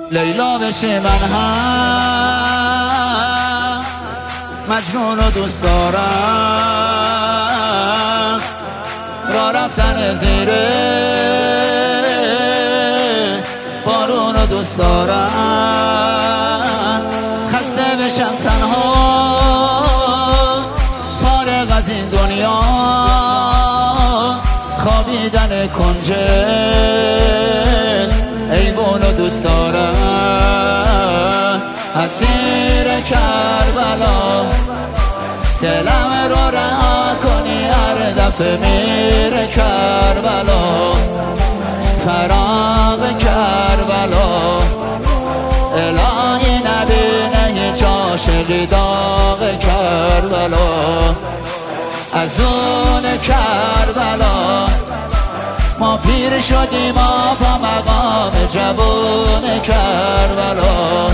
لیلا بشه من هم مجنون و دوست دارم، را رفتن زیره بارون و دوست دارم. خسته بشم تنها فارغ از این دنیا، خوابیدن کنجه ایوون و دوست دارم. اسیر کربلا دلم رو رها کنی، هر دفعه میره کربلا، فراق کربلا. الهی نبینه هیچ عاشقی داغ کربلا، از اون کربلا ما پیر شدیم ما با مقام جوون کربلا،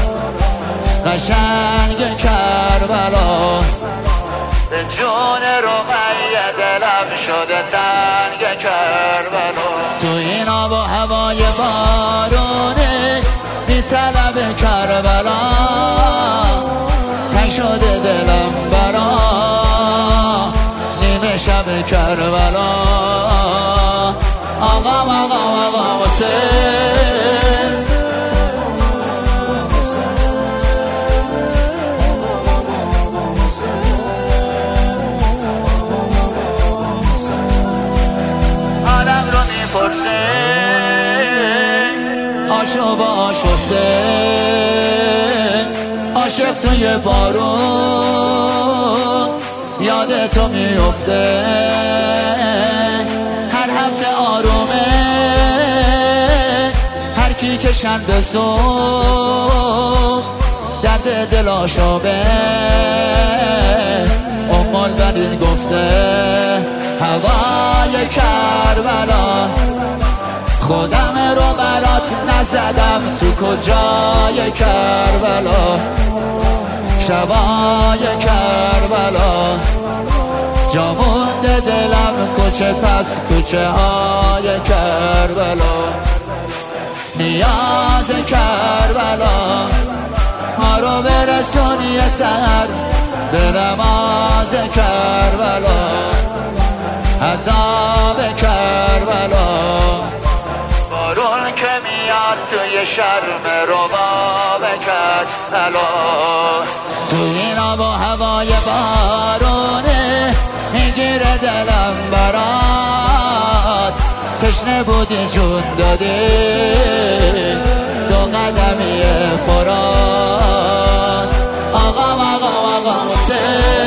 قشنگ کربلا. به جون رقیه دلم شده تنگ کربلا. تو این آب و هوای بارونه بی طلب کربلا، تنگ شده دلم برا نیمه شب کربلا. آقا حسین، آدم رو میپرسه عاشق با آشفته، عاشق توی بارون یاد تو میفته. هر هفته آرومه هر کی که شنبه صبح درد دل آشابه. ام البنین گفته هوای کربلا، خودم رو برات نزدم تو کجای کربلا، شبای کربلا. جا مونده دلم کوچه پس کوچه های کربلا. نیاز کربلا ما رو برسون یه سحر به نماز کربلا، عذاب کربلا. بارون که میاد توی شرم رباب کربلا، تو این آب و هوای بارونه میگیره دلم برات. تشنه بودی جون دادی دو قدمی فرات. آقا حسین.